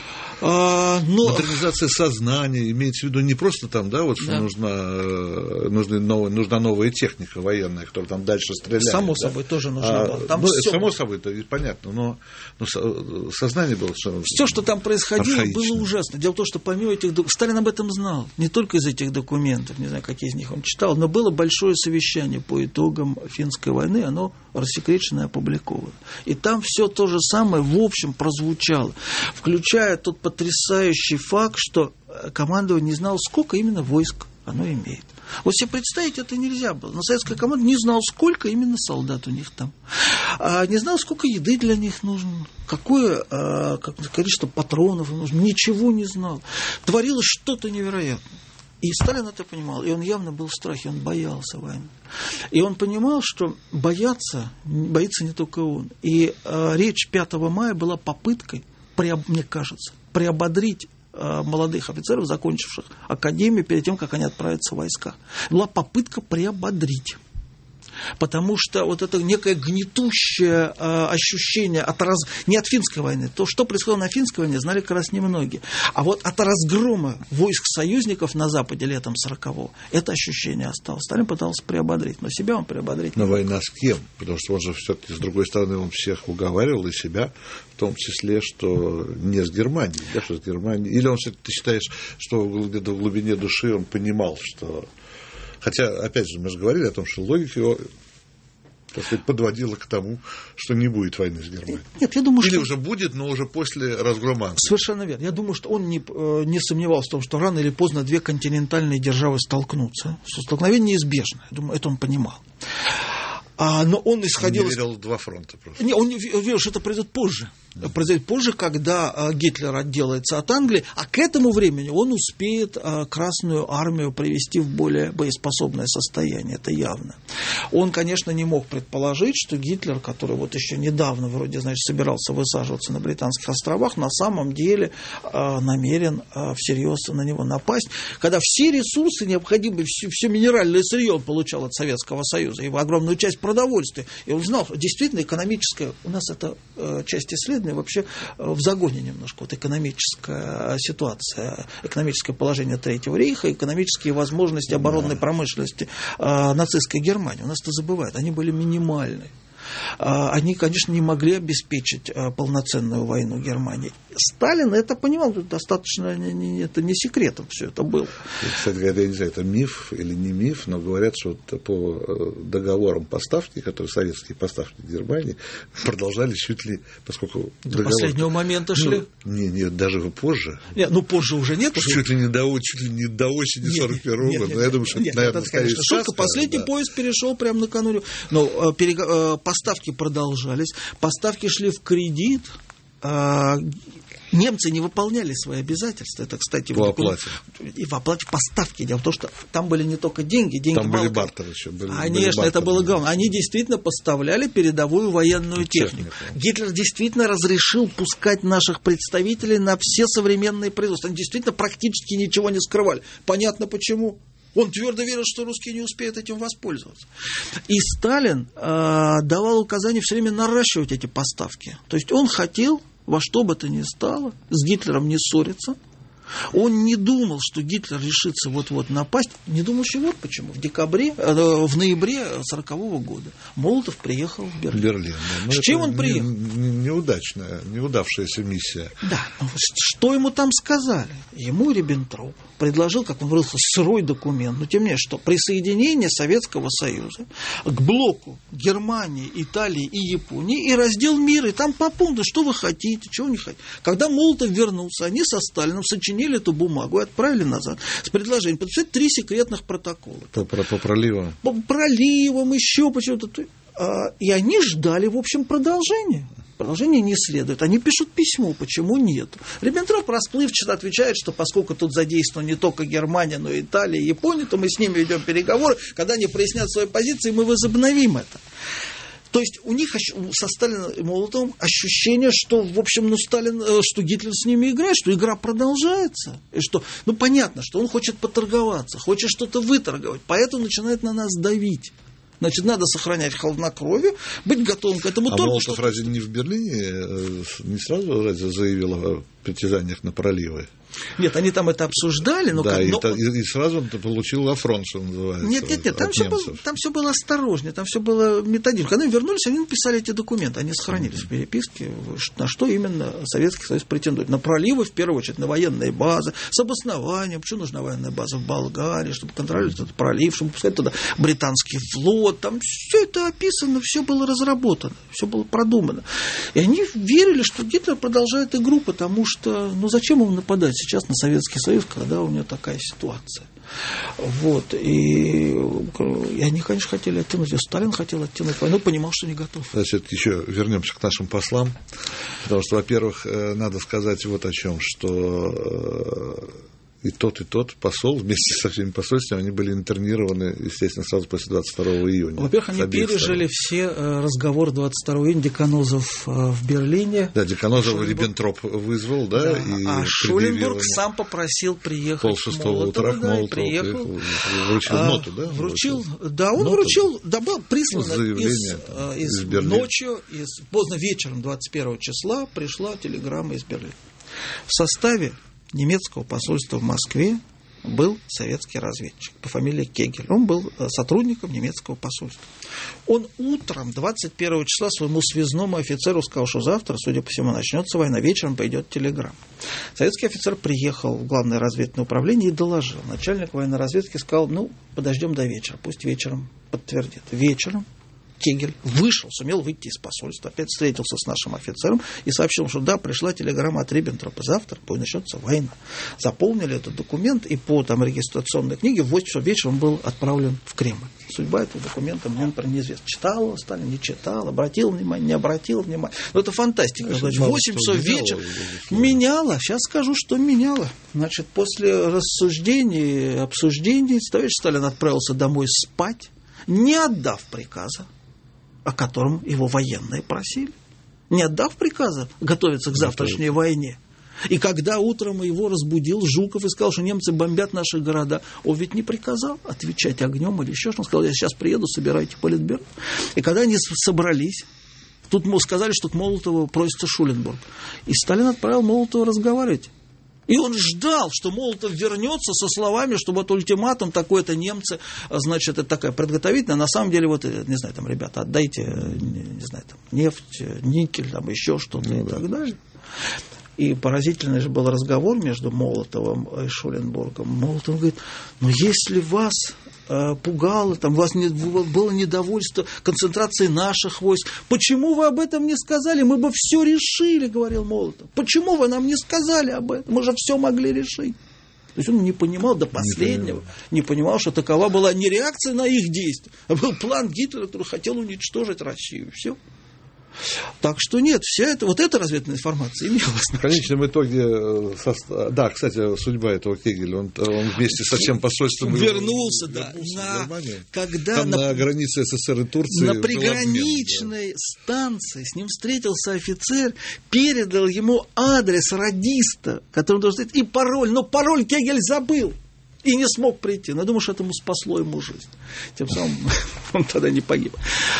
Speaker 3: А, но...
Speaker 2: Модернизация сознания, имеется в виду не просто там, да, вот что да. нужна, нужна, новая, нужна новая техника военная, которая там дальше стреляет.
Speaker 3: Само
Speaker 2: да?
Speaker 3: собой тоже нужна
Speaker 2: а,
Speaker 3: была. Там
Speaker 2: ну,
Speaker 3: все
Speaker 2: само
Speaker 3: было.
Speaker 2: собой, это понятно, но, но сознание было что
Speaker 3: все, что там происходило,
Speaker 2: архаично.
Speaker 3: Было ужасно. Дело в том, что помимо этих документов, Сталин об этом знал, не только из этих документов, не знаю, какие из них он читал, но было большое совещание по итогам финской войны, оно рассекречено и опубликовано. И там все то же самое, в общем, прозвучало, включая тот потрясающий факт, что командование не знало, сколько именно войск оно имеет. Вот себе представить это нельзя было. Но советская команда не знала, сколько именно солдат у них там. А не знала, сколько еды для них нужно, какое а, как, количество патронов нужно. Ничего не знал. Творилось что-то невероятное. И Сталин это понимал, и он явно был в страхе, он боялся войны. И он понимал, что бояться, боится не только он. И э, речь пятого мая была попыткой, преоб, мне кажется, приободрить э, молодых офицеров, закончивших академию, перед тем, как они отправятся в войска. Была попытка приободрить. Потому что вот это некое гнетущее э, ощущение от раз... не от финской войны, то, что происходило на финской войне, знали как раз немногие. А вот от разгрома войск союзников на Западе летом сорокового это ощущение осталось. Сталин пытался приободрить, но себя он приободрить
Speaker 2: но
Speaker 3: не
Speaker 2: война с кем? Потому что он же все-таки, с другой стороны, он всех уговаривал, и себя, в том числе, что не с Германией, да, что с Германией. Или он все-таки, ты считаешь, что где-то в глубине души он понимал, что... Хотя, опять же, мы же говорили о том, что логика его, так сказать, подводила к тому, что не будет войны с Германией.
Speaker 3: Нет, я думаю,
Speaker 2: Или
Speaker 3: что...
Speaker 2: уже будет, но уже после разгрома Англии.
Speaker 3: Совершенно верно. Я думаю, что он не, не сомневался в том, что рано или поздно две континентальные державы столкнутся. Что столкновение неизбежно. Я думаю, это он понимал. А, но он исходил...
Speaker 2: Он не верил в два фронта просто.
Speaker 3: Не, он не верил, что это произойдет позже. Да. Произойдет позже, когда а, Гитлер отделается от Англии, а к этому времени он успеет а, Красную Армию привести в более боеспособное состояние. Это явно. Он, конечно, не мог предположить, что Гитлер, который вот еще недавно вроде, значит, собирался высаживаться на Британских островах, на самом деле а, намерен а, всерьез на него напасть, когда все ресурсы необходимые, все, все минеральное сырье он получал от Советского Союза, его огромную часть продовольствия. И он знал, что действительно экономическая, у нас это э, часть исследования, бедные, вообще в загоне немножко. Вот экономическая ситуация, экономическое положение Третьего рейха, экономические возможности оборонной промышленности э, нацистской Германии. У нас это забывают, они были минимальны. Они, конечно, не могли обеспечить полноценную войну Германии. Сталин это понимал, достаточно, это не секретом все это было.
Speaker 2: Кстати говоря, я не знаю, это миф или не миф, но говорят, что по договорам поставки, которые советские поставки Германии, продолжались чуть ли, поскольку
Speaker 3: до
Speaker 2: договор...
Speaker 3: последнего момента шли.
Speaker 2: Ну, не, не, даже позже.
Speaker 3: Нет, ну позже уже нет.
Speaker 2: Чуть ли не до, чуть ли не до осени сорок первого года. Но я думаю, что
Speaker 3: нет,
Speaker 2: это, наверное,
Speaker 3: это, конечно,
Speaker 2: сказка,
Speaker 3: шутка. Последний
Speaker 2: да.
Speaker 3: поезд перешел прямо накануне. Но перег... поставки продолжались, поставки шли в кредит. Немцы не выполняли свои обязательства. Это, кстати,
Speaker 2: в оплате.
Speaker 3: И в оплате поставки. Дело в том, что там были не только деньги, деньги
Speaker 2: там были
Speaker 3: балки.
Speaker 2: бартеры еще. Были,
Speaker 3: Конечно,
Speaker 2: были
Speaker 3: это было главное. Они действительно поставляли передовую военную технику. технику. Гитлер действительно разрешил пускать наших представителей на все современные производства. Они действительно практически ничего не скрывали. Понятно почему. Он твердо верил, что русские не успеют этим воспользоваться. И Сталин э, давал указания все время наращивать эти поставки. То есть он хотел во что бы то ни стало с Гитлером не ссориться. Он не думал, что Гитлер решится вот-вот напасть. Не думал, что вот почему. В декабре, э, в ноябре сорокового года Молотов приехал в Берлин.
Speaker 2: Берлин да.
Speaker 3: С чем он приехал?
Speaker 2: Не, неудачная, неудавшаяся миссия.
Speaker 3: Да. Что ему там сказали? Ему Риббентроп предложил, как он выразился, сырой документ, но тем не менее, что присоединение Советского Союза к блоку Германии, Италии и Японии и раздел мира, и там по пункту, что вы хотите, чего не хотите. Когда Молотов вернулся, они со Сталином сочинили эту бумагу и отправили назад с предложением подписать три секретных протокола.
Speaker 2: По, по, по проливам.
Speaker 3: По проливам, еще почему-то. И они ждали, в общем, продолжения. Продолжение не следует. Они пишут письмо, почему нет. Риббентроп расплывчато отвечает, что поскольку тут задействована не только Германия, но и Италия, и Япония, то мы с ними ведем переговоры. Когда они прояснят свои позиции, мы возобновим это. То есть у них со Сталином и Молотовым ощущение, что, в общем, ну, Сталин, что Гитлер с ними играет, что игра продолжается. И что, ну, понятно, что он хочет поторговаться, хочет что-то выторговать, поэтому начинает на нас давить. Значит, надо сохранять хладнокровие, быть готовым к этому.
Speaker 2: А Молотов разве не в Берлине не сразу разве заявил о притязаниях на проливы?
Speaker 3: Нет, они там это обсуждали, но...
Speaker 2: Да,
Speaker 3: как,
Speaker 2: и,
Speaker 3: но...
Speaker 2: та, и, и сразу он получил афронт, что называется.
Speaker 3: Нет, нет, нет, там все, было, там все было осторожнее, там все было методично. Когда они вернулись, они написали эти документы, они сохранились mm-hmm. в переписке, на что именно Советский Союз претендует. На проливы, в первую очередь, на военные базы, с обоснованием, почему нужна военная база в Болгарии, чтобы контролировать этот пролив, чтобы пускать туда британский флот, там все это описано, все было разработано, все было продумано. И они верили, что Гитлер продолжает игру, потому что, ну зачем ему нападать сейчас на Советский Союз, когда у него такая ситуация. Вот. И, и они, конечно, хотели оттянуть. И Сталин хотел оттянуть войну, понимал, что не готов.
Speaker 2: Значит, еще вернемся к нашим послам. Потому что, во-первых, надо сказать вот о чем, что и тот, и тот посол вместе со всеми посольствами, они были интернированы, естественно, сразу после двадцать второго июня.
Speaker 3: Во-первых, они пережили все разговоры двадцать второго июня Деканозов в Берлине.
Speaker 2: Да, Деканозов Риббентроп вызвал, да.
Speaker 3: да
Speaker 2: и
Speaker 3: а Шуленбург сам попросил приехать.
Speaker 2: Полшестого утра
Speaker 3: да,
Speaker 2: Молотов
Speaker 3: приехал.
Speaker 2: Вручил
Speaker 3: а,
Speaker 2: ноту, да?
Speaker 3: Вручил, да, он ноту. вручил, да, был прислан
Speaker 2: заявление,
Speaker 3: из,
Speaker 2: там,
Speaker 3: из,
Speaker 2: из
Speaker 3: ночью, из, поздно вечером двадцать первого числа пришла телеграмма из Берлина. В составе немецкого посольства в Москве был советский разведчик по фамилии Кегель. Он был сотрудником немецкого посольства. Он утром двадцать первого числа своему связному офицеру сказал, что завтра, судя по всему, начнется война, вечером пойдет телеграмма. Советский офицер приехал в главное разведное управление и доложил. Начальник военной разведки сказал, ну, подождем до вечера, пусть вечером подтвердит. Вечером Кегель вышел, сумел выйти из посольства, опять встретился с нашим офицером и сообщил, что да, пришла телеграмма от Риббентропа, завтра начнется война. Заполнили этот документ, и по там, регистрационной книге в восемь часов вечера он был отправлен в Кремль. Судьба этого документа мне, например, неизвестна. Читал его Сталин, не читал, обратил внимание, не обратил внимания. Но это фантастика. В восемь часов вечера меняло, сейчас скажу, что меняло. Значит, после рассуждений, обсуждений, товарищ Сталин отправился домой спать, не отдав приказа, о котором его военные просили, не отдав приказа готовиться к завтрашней войне. И когда утром его разбудил Жуков и сказал, что немцы бомбят наши города, он ведь не приказал отвечать огнем или еще что. Он сказал, я сейчас приеду, собирайте политбюро. И когда они собрались, Тут сказали, что к Молотову просится Шуленбург. И Сталин отправил Молотова разговаривать. И он ждал, что Молотов вернется со словами, что вот ультиматум такой-то немцы, значит, это такая подготовительная. На самом деле, вот, не знаю, там, ребята, отдайте, не знаю, там, нефть, никель, там, еще что-то ну, и да. так далее. И поразительный же был разговор между Молотовым и Шуленбургом. Молотов говорит, ну, если вас э, пугало, там, у вас не, было недовольство концентрацией наших войск, почему вы об этом не сказали? Мы бы все решили, говорил Молотов. Почему вы нам не сказали об этом? Мы же все могли решить. То есть он не понимал до последнего, не, не понимал, что такова была не реакция на их действия, а был план Гитлера, который хотел уничтожить Россию. Все. Так что нет, вся эта, вот эта разведывательная информация имела значение.
Speaker 2: В конечном итоге, да, кстати, судьба этого Кегеля, он, он вместе со всем посольством
Speaker 3: вернулся, да, на, когда
Speaker 2: Там
Speaker 3: на,
Speaker 2: на границе СССР и Турции
Speaker 3: на приграничной обмен, да. станции с ним встретился офицер, передал ему адрес радиста, который должен сказать, и пароль, но пароль Кегель забыл. И не смог прийти. Но я думаю, что этому спасло ему жизнь. Тем самым он тогда не погиб.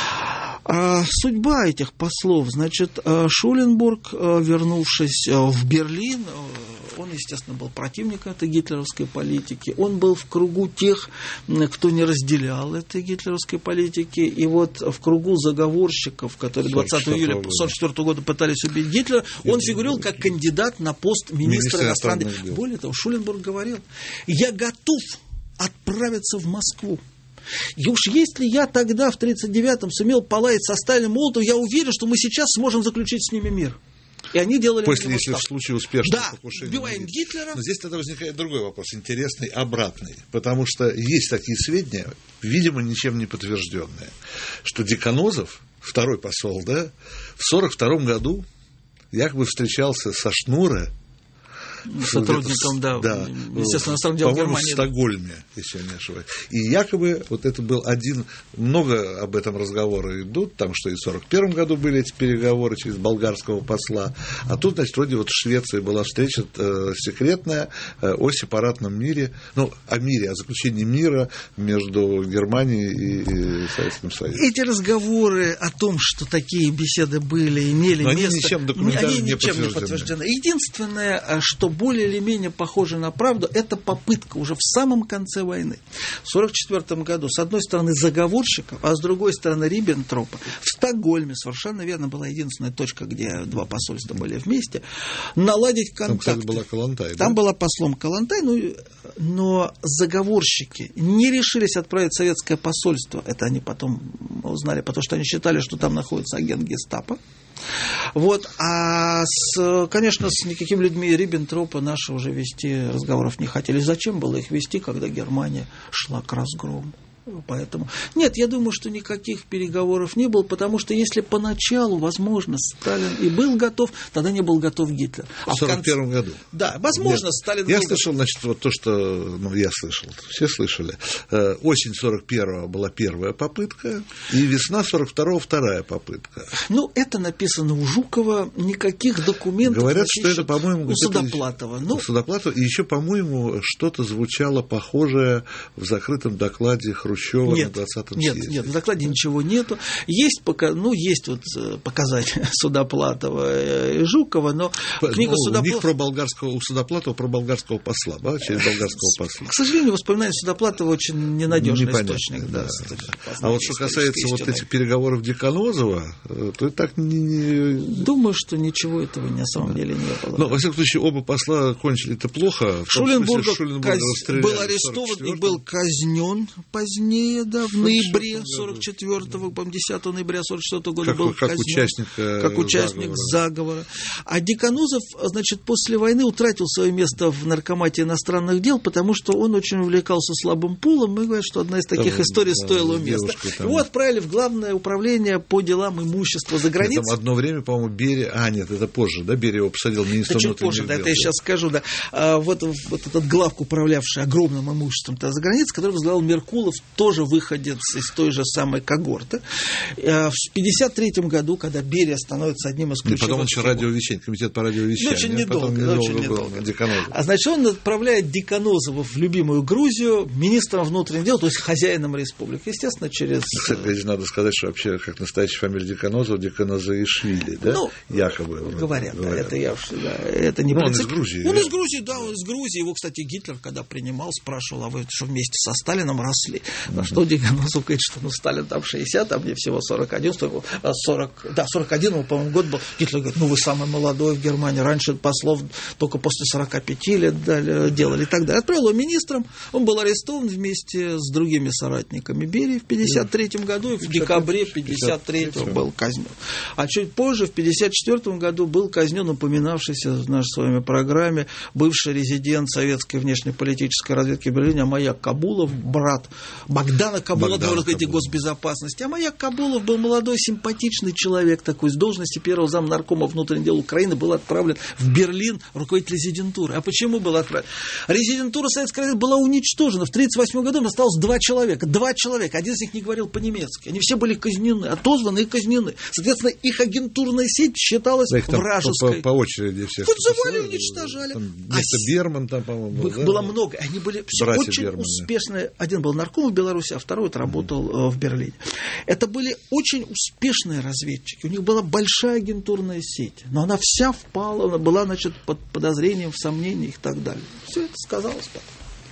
Speaker 3: А судьба этих послов, значит, Шуленбург, вернувшись в Берлин, он, естественно, был противником этой гитлеровской политики, он был в кругу тех, кто не разделял этой гитлеровской политики, и вот в кругу заговорщиков, которые двадцатого июля тысяча девятьсот сорок четвёртого года пытались убить Гитлера, он фигурировал как кандидат на пост министра иностранных дел. Более того, Шуленбург говорил, я готов отправиться в Москву. И уж если я тогда, в тридцать девятом, сумел полаять со Сталиным Молотовым, я уверен, что мы сейчас сможем заключить с ними мир. И они делали...
Speaker 2: После, если в случае успешного
Speaker 3: да,
Speaker 2: покушения.
Speaker 3: убиваем Гитлера.
Speaker 2: Но здесь тогда возникает другой вопрос, интересный, обратный. Потому что есть такие сведения, видимо, ничем не подтвержденные, что Деканозов, второй посол, да, в сорок втором году якобы встречался со Шнуре,
Speaker 3: сотрудником, да,
Speaker 2: да,
Speaker 3: естественно, иностранных дел Германии.
Speaker 2: В Стокгольме, если я не ошибаюсь. И якобы вот это был один, много об этом разговоры идут, там, что и в сорок первом году были эти переговоры через болгарского посла, а тут, значит, вроде вот в Швеции была встреча э, секретная э, о сепаратном мире, ну, о мире, о заключении мира между Германией и, и Советским Союзом.
Speaker 3: Эти разговоры о том, что такие беседы были, имели
Speaker 2: Но
Speaker 3: место,
Speaker 2: они ничем документально
Speaker 3: они
Speaker 2: не
Speaker 3: ничем не подтверждены. Единственное, что более или менее похоже на правду, это попытка уже в самом конце войны, в сорок четвёртом году, с одной стороны заговорщиков, а с другой стороны Риббентропа, в Стокгольме, совершенно верно, была единственная точка, где два посольства были вместе, наладить контакты.
Speaker 2: Там, кстати, была Калантай,
Speaker 3: Там
Speaker 2: да?
Speaker 3: была послом Калантай, ну, но заговорщики не решились отправить советское посольство, это они потом узнали, потому что они считали, что там находится агент гестапо. Вот, а с, конечно, с никакими людьми Риббентропа наши уже вести разговоров не хотели. Зачем было их вести, когда Германия шла к разгрому? Поэтому... Нет, я думаю, что никаких переговоров не было, потому что если поначалу, возможно, Сталин и был готов, тогда не был готов Гитлер.
Speaker 2: А в сорок первом конце... году?
Speaker 3: Да, возможно,
Speaker 2: Нет,
Speaker 3: Сталин
Speaker 2: я
Speaker 3: был
Speaker 2: слышал,
Speaker 3: готов.
Speaker 2: значит, вот то, что... Ну, я слышал, все слышали. Э, осень сорок первого была первая попытка, и весна сорок второго вторая попытка.
Speaker 3: Ну, это написано у Жукова, никаких документов...
Speaker 2: Говорят, что это, по-моему...
Speaker 3: У Судоплатова.
Speaker 2: У
Speaker 3: ну...
Speaker 2: Судоплатова, и еще, по-моему, что-то звучало похожее в закрытом докладе Хрущева
Speaker 3: нет,
Speaker 2: на двадцатом
Speaker 3: нет,
Speaker 2: съезде.
Speaker 3: Нет, в докладе ничего нету. Есть, пока, ну, есть вот показания Судоплатова и Жукова, но книга
Speaker 2: ну,
Speaker 3: Судоплатова...
Speaker 2: У них про болгарского, у Судоплатова про болгарского посла, да, через болгарского посла.
Speaker 3: К сожалению, воспоминания Судоплатова очень ненадежный
Speaker 2: Непонятно,
Speaker 3: источник.
Speaker 2: да,
Speaker 3: Да,
Speaker 2: да. А вот что касается вот этих переговоров Деканозова, то это так не, не...
Speaker 3: Думаю, что ничего этого на самом деле не было.
Speaker 2: Но, во всяком случае, оба посла кончили-то плохо.
Speaker 3: Шуленбург
Speaker 2: Шуленбург
Speaker 3: был арестован и был казнен позднее, да, в ноябре сорок четвёртого, по-моему, десятого ноября сорок четвёртого года
Speaker 2: как,
Speaker 3: был
Speaker 2: как
Speaker 3: казнен.
Speaker 2: Участник,
Speaker 3: как участник заговора. заговора. А Деканозов, значит, после войны утратил свое место в наркомате иностранных дел, потому что он очень увлекался слабым пулом. Мы говорим, что одна из таких там, историй да, стоила места. Там... Его отправили в Главное управление по делам имущества за границей.
Speaker 2: Там одно время, по-моему, Берия... А, нет, это позже, да, Берия его посадил министром внутренних дел.
Speaker 3: Позже, да, это я сейчас скажу, да. А, вот, вот этот главк, управлявший огромным имуществом за границей, который возглавлял Меркулов, тоже выходец из той же самой когорты. В пятьдесят третьем году, когда Берия становится одним из ключевых...
Speaker 2: И потом еще радиовещание, комитет по радиовещанию.
Speaker 3: Очень недолго.
Speaker 2: недолго
Speaker 3: очень недолго.
Speaker 2: А
Speaker 3: значит, он отправляет Деканозова в любимую Грузию министром внутренних дел, то есть хозяином республики. Естественно, через...
Speaker 2: Кстати, здесь надо сказать, что вообще, как настоящая фамилия Деканозова, Деканозаишвили, да?
Speaker 3: Ну,
Speaker 2: якобы.
Speaker 3: Говорят,
Speaker 2: говорят.
Speaker 3: Да, это я уж... Да, это не
Speaker 2: ну,
Speaker 3: принцип...
Speaker 2: он из Грузии.
Speaker 3: Он из Грузии, да, он из Грузии. Его, кстати, Гитлер, когда принимал, спрашивал, а вы что вместе со Сталином росли? На что Деканозов говорит, что ну, Сталин там шестьдесят, а мне всего сорок один, сорок, да, сорок один, по-моему, год был. Гитлер говорит, ну вы самый молодой в Германии, раньше послов только после сорока пяти лет делали и так далее. Отправил его министром, он был арестован вместе с другими соратниками Берии в пятьдесят третьем году, и в декабре пятьдесят третьего был казнен. А чуть позже, в пятьдесят четвертом году, был казнен упоминавшийся в нашей с вами программе бывший резидент советской внешнеполитической разведки в Берлине Амаяк Кабулов, брат Богдана Кабулова, руководителя госбезопасности. Амаяк Кабулов был молодой, симпатичный человек такой, с должности первого замнаркома внутренних дел Украины был отправлен в Берлин руководить резидентурой. А почему был отправлен? Резидентура Советской России была уничтожена. В тысяча девятьсот тридцать восьмом году осталось два человека. Два человека. Один из них не говорил по-немецки. Они все были казнены, отозваны и казнены. Соответственно, их агентурная сеть считалась да, вражеской.
Speaker 2: По, по очереди всех.
Speaker 3: Подзывали, уничтожали.
Speaker 2: Там, вместо а Берман там, по-моему,
Speaker 3: их
Speaker 2: да?
Speaker 3: было много. Они были
Speaker 2: Братья
Speaker 3: очень
Speaker 2: Берманы.
Speaker 3: успешные. Один был нарком в Беларуси, а второй отработал mm-hmm. в Берлине. Это были очень успешные разведчики. У них была большая агентурная сеть. Но она вся впала, она была, значит, под подозрением, в сомнениях и так далее. Все это сказалось потом.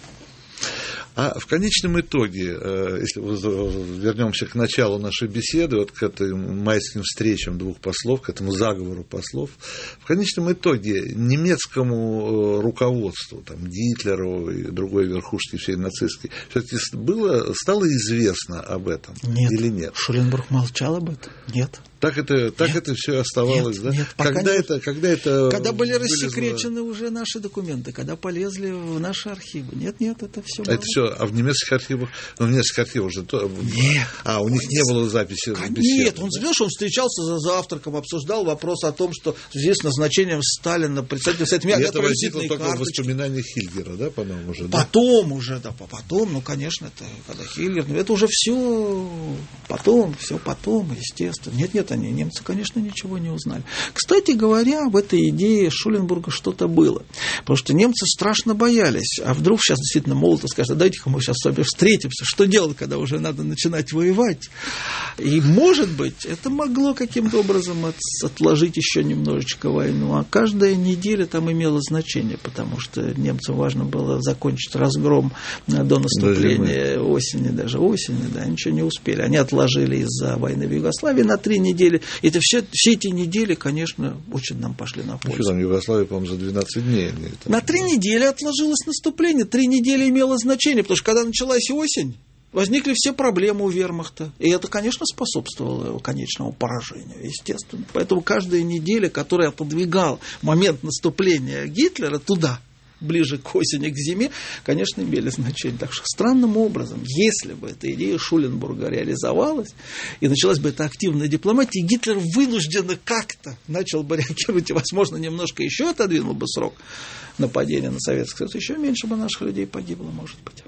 Speaker 2: А в конечном итоге, если вернемся к началу нашей беседы, вот к этим майским встречам двух послов, к этому заговору послов, в конечном итоге немецкому руководству, там, Гитлеру и другой верхушке всей нацистской, все-таки было, стало известно об этом
Speaker 3: нет.
Speaker 2: или нет?
Speaker 3: Шуленбург молчал об этом? Нет.
Speaker 2: Так это, так это все оставалось,
Speaker 3: нет,
Speaker 2: да?
Speaker 3: Нет,
Speaker 2: когда,
Speaker 3: не...
Speaker 2: это, когда это...
Speaker 3: Когда были
Speaker 2: вылезло...
Speaker 3: рассекречены уже наши документы, когда полезли в наши архивы. Нет, нет, это все.
Speaker 2: А это все, а в немецких архивах, ну, в немецких архивах уже... То...
Speaker 3: Нет.
Speaker 2: А, у них не было записи
Speaker 3: Нет,
Speaker 2: беседы,
Speaker 3: он,
Speaker 2: да?
Speaker 3: знаешь, он встречался за завтраком, обсуждал вопрос о том, что в связи с назначением Сталина председателем Совета
Speaker 2: Мира... И это возникло только карточки. В воспоминаниях Хильгера, да, по-моему, уже?
Speaker 3: Потом
Speaker 2: да?
Speaker 3: уже, да, потом, ну, конечно, это когда Хильгер, это уже все потом, все потом, естественно. Нет, нет, они, немцы, конечно, ничего не узнали. Кстати говоря, в этой идее Шуленбурга что-то было. Потому что немцы страшно боялись. А вдруг сейчас действительно Молотов скажет, а дайте-ка мы сейчас с вами встретимся. Что делать, когда уже надо начинать воевать? И, может быть, это могло каким-то образом от, отложить еще немножечко войну. А каждая неделя там имела значение, потому что немцам важно было закончить разгром до наступления даже осени, даже осени, да, ничего не успели. Они отложили из-за войны в Югославии на три недели. Это все Все эти недели, конечно, очень нам пошли на пользу.
Speaker 2: Что там, Югославия, по-моему, за двенадцать дней. Там...
Speaker 3: На три недели отложилось наступление. Три недели имело значение, потому что когда началась осень, возникли все проблемы у вермахта. И это, конечно, способствовало его конечному поражению, естественно. Поэтому каждая неделя, которая отодвигала момент наступления Гитлера туда, ближе к осени, к зиме, конечно, имели значение. Так что странным образом, если бы эта идея Шуленбурга реализовалась, и началась бы эта активная дипломатия, Гитлер вынужденно как-то начал бы реагировать, и, возможно, немножко еще отодвинул бы срок нападения на Советский Союз, еще меньше бы наших людей погибло, может быть.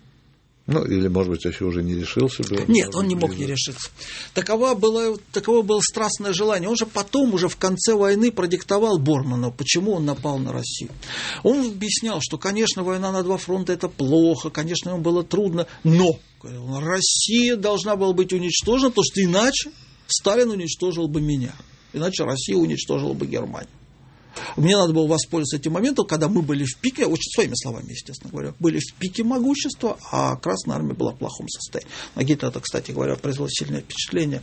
Speaker 2: Ну, или, может быть, еще уже не решился бы.
Speaker 3: Нет, он не мог не решиться. Таково было, таково было страстное желание. Он же потом, уже в конце войны, продиктовал Борману, почему он напал на Россию. Он объяснял, что, конечно, война на два фронта – это плохо, конечно, ему было трудно, но Россия должна была быть уничтожена, потому что иначе Сталин уничтожил бы меня, иначе Россия уничтожила бы Германию. Мне надо было воспользоваться этим моментом, когда мы были в пике, очень своими словами, естественно говоря, были в пике могущества, а Красная Армия была в плохом состоянии. На Гитлера это, кстати говоря, произвело сильное впечатление.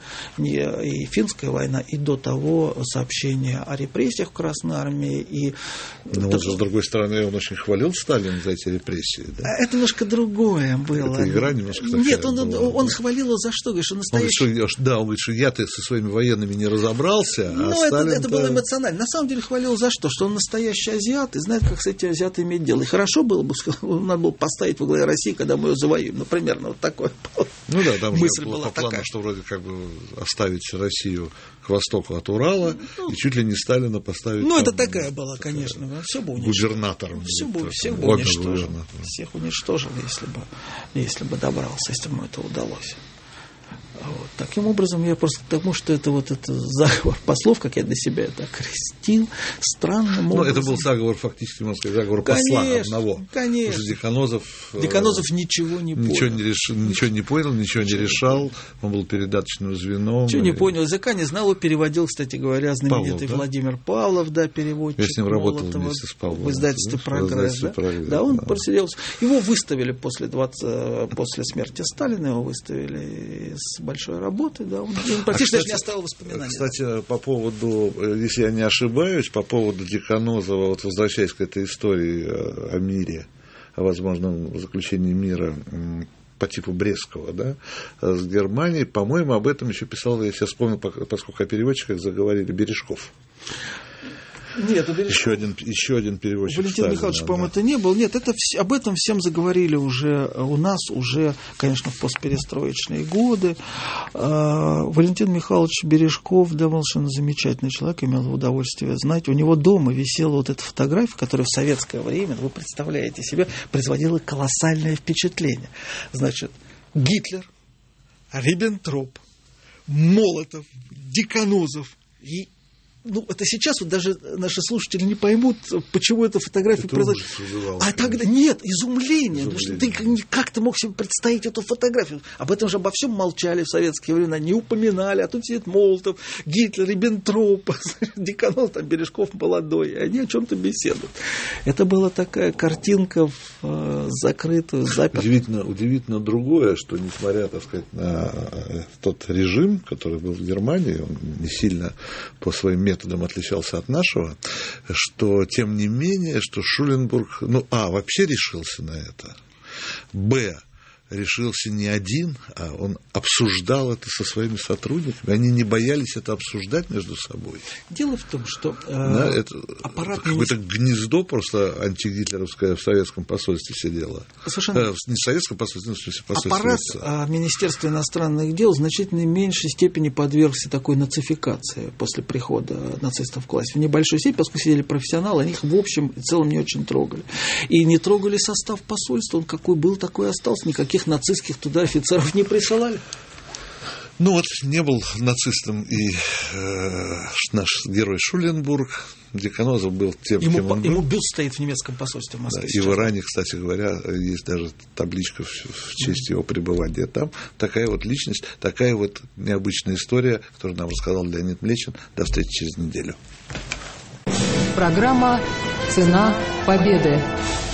Speaker 3: И финская война, и до того сообщения о репрессиях в Красной Армии. И...
Speaker 2: Но он же, с другой стороны, он очень хвалил Сталина за эти репрессии. Да?
Speaker 3: Это немножко другое было.
Speaker 2: Это игра немножко такая.
Speaker 3: Нет, он,
Speaker 2: была,
Speaker 3: он
Speaker 2: да.
Speaker 3: хвалил его за что? Говорит, что настоящий...
Speaker 2: Он говорит, что, да, он говорит, что я-то со своими военными не разобрался, а
Speaker 3: ну,
Speaker 2: Сталин...
Speaker 3: это, это было эмоционально. На самом деле хвалил за что, что он настоящий азиат и знает, как с этими азиатами иметь дело. И хорошо было бы, надо было поставить во главе России, когда мы ее завоюем. Ну, примерно вот такое.
Speaker 2: Ну да, там
Speaker 3: мысль
Speaker 2: же
Speaker 3: была
Speaker 2: по плану,
Speaker 3: такая.
Speaker 2: что вроде как бы оставить Россию к востоку от Урала, ну, и чуть ли не Сталина поставить.
Speaker 3: Ну,
Speaker 2: там,
Speaker 3: это такая была, конечно. Все бы уничтожили.
Speaker 2: Губернатором.
Speaker 3: Все бы, всех бы уничтожили. Всех уничтожили, если бы, если бы добрался, если бы ему это удалось. Вот. Таким образом, я просто к тому, что это вот это заговор послов, как я для себя это окрестил, странным образом.
Speaker 2: Ну, это был заговор, фактически, можно сказать, заговор посла одного.
Speaker 3: Конечно.
Speaker 2: Потому что Деканозов,
Speaker 3: Деканозов ничего не понял.
Speaker 2: Ничего не, решил, ничего не понял, ничего, ничего не решал. Он был передаточным звеном.
Speaker 3: Ничего
Speaker 2: и...
Speaker 3: не понял, языка не знал. Его переводил, кстати говоря, знаменитый
Speaker 2: Павлов, да?
Speaker 3: Владимир Павлов, да, переводчик.
Speaker 2: Я с ним работал
Speaker 3: Молотова,
Speaker 2: вместе с Павловым.
Speaker 3: В издательстве
Speaker 2: да?
Speaker 3: «Прогресс». Да?
Speaker 2: «Прогресс»,
Speaker 3: да, он
Speaker 2: да.
Speaker 3: просидел. Его выставили после, двадцать, после смерти Сталина, его выставили с большой работы. Да, он практически а, кстати, даже не оставил воспоминаний.
Speaker 2: Кстати, по поводу, если я не ошибаюсь, по поводу Деканозова, вот возвращаясь к этой истории о мире, о возможном заключении мира по типу Брестского, да, с Германией, по-моему, об этом еще писал, я сейчас вспомнил, поскольку о переводчиках заговорили, Бережков.
Speaker 3: Нет, у Бережкова...
Speaker 2: еще, один, еще один переводчик.
Speaker 3: Валентин
Speaker 2: Сталина,
Speaker 3: Михайлович,
Speaker 2: да.
Speaker 3: по-моему, это не был. Нет, это, об этом всем заговорили уже у нас, уже, конечно, в постперестроечные годы. Валентин Михайлович Бережков, да, совершенно замечательный человек, имел удовольствие знать. У него дома висела вот эта фотография, которая в советское время, вы представляете себе, производила колоссальное впечатление. Значит, Гитлер, Риббентроп, Молотов, Деканозов и... Ну, это сейчас вот даже наши слушатели не поймут, почему эта фотография произошла. А тогда нет, изумление. Потому что ты как ты мог себе представить эту фотографию? Об этом же обо всем молчали в советские времена, не упоминали. А тут сидит Молотов, Гитлер, Риббентроп, Деканозов, там Бережков молодой. И они о чем-то беседуют. Это была такая картинка в э, закрытую, запертую.
Speaker 2: Удивительно, удивительно другое, что несмотря, так сказать, на тот режим, который был в Германии, он не сильно по своим методам методом отличался от нашего, что тем не менее, что Шуленбург, ну, а, вообще решился на это, б, решился не один, а он обсуждал это со своими сотрудниками. Они не боялись это обсуждать между собой.
Speaker 3: Дело в том, что э,
Speaker 2: да, это
Speaker 3: аппарат
Speaker 2: какое-то гнездо просто антигитлеровское в советском посольстве сидело.
Speaker 3: Совершенно...
Speaker 2: Э, не в советском посольстве, но в смысле посольстве.
Speaker 3: Аппарат э, Министерства иностранных дел в значительно меньшей степени подвергся такой нацификации после прихода нацистов к власти. В небольшой степени, поскольку сидели профессионалы, они их в общем и целом не очень трогали. И не трогали состав посольства, он какой был, такой и остался. Никаких нацистских туда офицеров не присылали.
Speaker 2: Ну вот не был нацистом и э, наш герой Шуленбург. Деканозов был тем,
Speaker 3: ему,
Speaker 2: кем он был.
Speaker 3: Ему бюст стоит в немецком посольстве в Москве.
Speaker 2: Да, и в Иране, кстати говоря, есть даже табличка в, в честь его пребывания там. Такая вот личность, такая вот необычная история, которую нам рассказал Леонид Млечин. До встречи через неделю.
Speaker 1: Программа «Цена победы».